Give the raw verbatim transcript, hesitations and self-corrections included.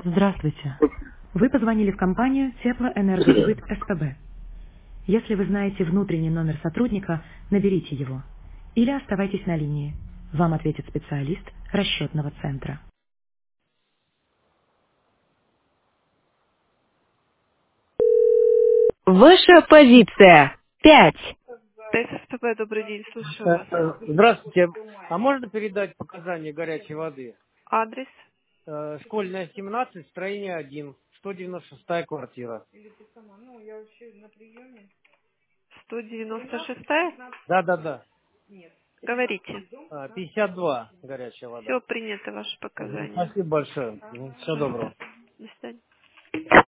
Здравствуйте. Вы позвонили в компанию Теплоэнергосбыт СПБ. Если вы знаете внутренний номер сотрудника, наберите его. Или оставайтесь на линии. Вам ответит специалист расчетного центра. Ваша позиция. Пять. ТССПБ, добрый день, слушаю Э, вас. э, Здравствуйте. А можно передать показания горячей воды? Адрес Э, Школьная семнадцать, строение один, сто девяносто шестая квартира. сто девяносто шестая. Да-да-да. Говорите. А, пятьдесят два горячая вода. Все принято, ваши Мгм. показания. Спасибо большое. Всего доброго. До свидания.